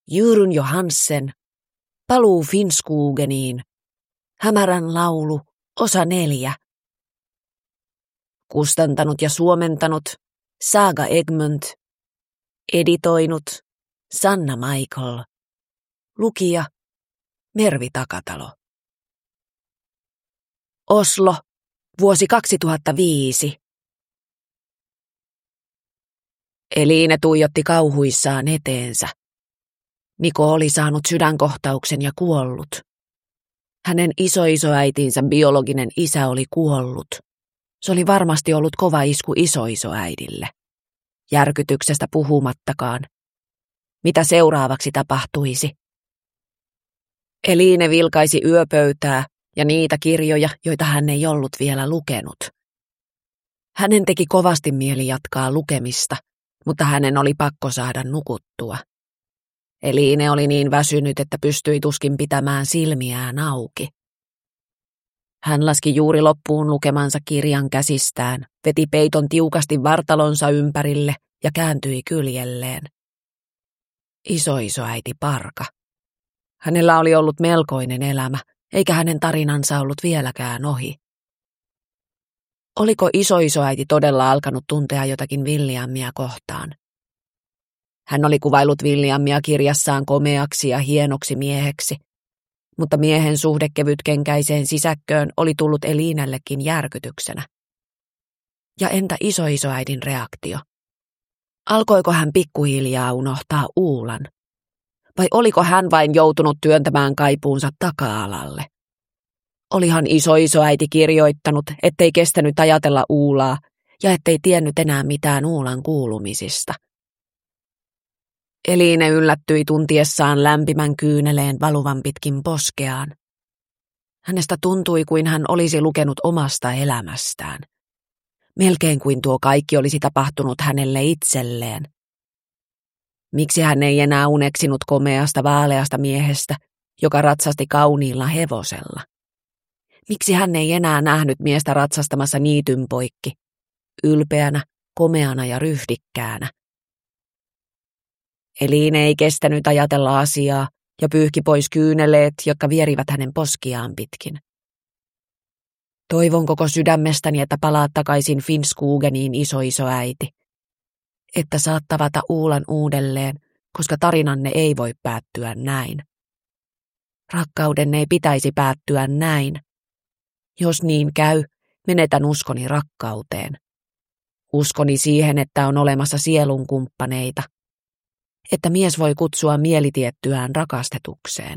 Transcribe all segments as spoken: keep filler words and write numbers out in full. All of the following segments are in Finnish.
Jyryn Johansen, Paluu Finnskogeniin, Hämärän laulu, osa neljä. Kustantanut ja suomentanut Saga Egmont. Editoinut Sanna Michael. Lukija Mervi Takatalo. Oslo, vuosi kaksituhattaviisi. Eline tuijotti kauhuissaan eteensä. Niko oli saanut sydänkohtauksen ja kuollut. Hänen isoisoäitinsä biologinen isä oli kuollut. Se oli varmasti ollut kova isku isoisoäidille. Järkytyksestä puhumattakaan. Mitä seuraavaksi tapahtuisi? Eline vilkaisi yöpöytää ja niitä kirjoja, joita hän ei ollut vielä lukenut. Hänen teki kovasti mieli jatkaa lukemista, mutta hänen oli pakko saada nukuttua. Eline oli niin väsynyt, että pystyi tuskin pitämään silmiään auki. Hän laski juuri loppuun lukemansa kirjan käsistään, veti peiton tiukasti vartalonsa ympärille ja kääntyi kyljelleen. Isoisoäiti Parka. Hänellä oli ollut melkoinen elämä, eikä hänen tarinansa ollut vieläkään ohi. Oliko isoisoäiti todella alkanut tuntea jotakin Williamia kohtaan? Hän oli kuvaillut Williamia kirjassaan komeaksi ja hienoksi mieheksi, mutta miehen suhde kevytkenkäiseen sisäkköön oli tullut Elinellekin järkytyksenä. Ja entä isoisoäidin reaktio? Alkoiko hän pikkuhiljaa unohtaa Uulan? Vai oliko hän vain joutunut työntämään kaipuunsa taka-alalle? Olihan isoisoäiti kirjoittanut, ettei kestänyt ajatella Uulaa ja ettei tiennyt enää mitään Uulan kuulumisista. Eline yllättyi tuntiessaan lämpimän kyyneleen valuvan pitkin poskeaan. Hänestä tuntui kuin hän olisi lukenut omasta elämästään. Melkein kuin tuo kaikki olisi tapahtunut hänelle itselleen. Miksi hän ei enää uneksinut komeasta vaaleasta miehestä, joka ratsasti kauniilla hevosella? Miksi hän ei enää nähnyt miestä ratsastamassa niityn poikki, ylpeänä, komeana ja ryhdikkäänä? Eline ei kestänyt ajatella asiaa ja pyyhki pois kyyneleet, jotka vierivät hänen poskiaan pitkin. Toivon koko sydämestäni, että palaat takaisin Finnskogeniin, isoisoäiti. Että saat tavata Uulan uudelleen, koska tarinanne ei voi päättyä näin. Rakkaudenne ei pitäisi päättyä näin. Jos niin käy, menetän uskoni rakkauteen. Uskoni siihen, että on olemassa sielunkumppaneita. Että mies voi kutsua mielitiettyään rakastetukseen.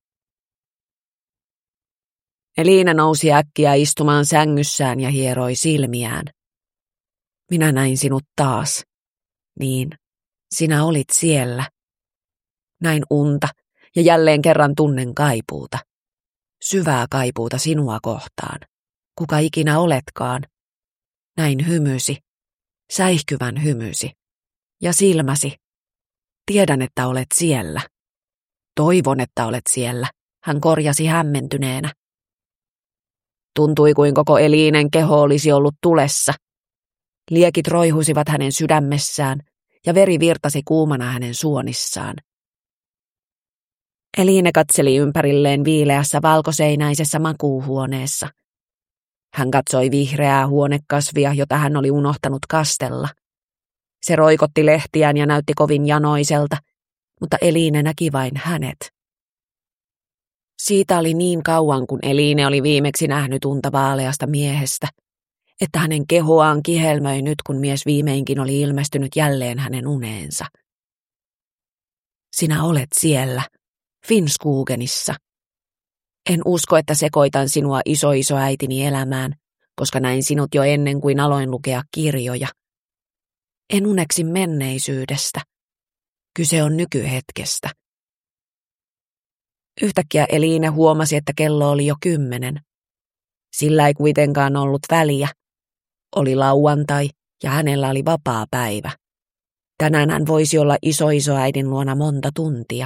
Eline nousi äkkiä istumaan sängyssään ja hieroi silmiään. Minä näin sinut taas. Niin, sinä olit siellä. Näin unta ja jälleen kerran tunnen kaipuuta. Syvää kaipuuta sinua kohtaan. Kuka ikinä oletkaan. Näin hymysi, säihkyvän hymysi. Ja silmäsi. Tiedän, että olet siellä. Toivon, että olet siellä, hän korjasi hämmentyneenä. Tuntui kuin koko Elinen keho olisi ollut tulessa. Liekit roihusivat hänen sydämessään ja veri virtasi kuumana hänen suonissaan. Eline katseli ympärilleen viileässä valkoseinäisessä makuuhuoneessa. Hän katsoi vihreää huonekasvia, jota hän oli unohtanut kastella. Se roikotti lehtiään ja näytti kovin janoiselta, mutta Eline näki vain hänet. Siitä oli niin kauan, kun Eline oli viimeksi nähnyt unta vaaleasta miehestä, että hänen kehoaan kihelmöi nyt, kun mies viimeinkin oli ilmestynyt jälleen hänen uneensa. Sinä olet siellä, Finnskogenissa. En usko, että sekoitan sinua isoisoäitini elämään, koska näin sinut jo ennen kuin aloin lukea kirjoja. En uneksi menneisyydestä. Kyse on nykyhetkestä. Yhtäkkiä Eline huomasi, että kello oli jo kymmenen. Sillä ei kuitenkaan ollut väliä. Oli lauantai ja hänellä oli vapaa päivä. Tänään hän voisi olla isoisoäidin luona monta tuntia.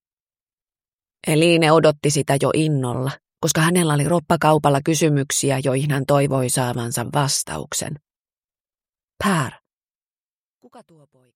Eline odotti sitä jo innolla, koska hänellä oli roppakaupalla kysymyksiä, joihin hän toivoi saavansa vastauksen. Pär. Kuka tuo poika?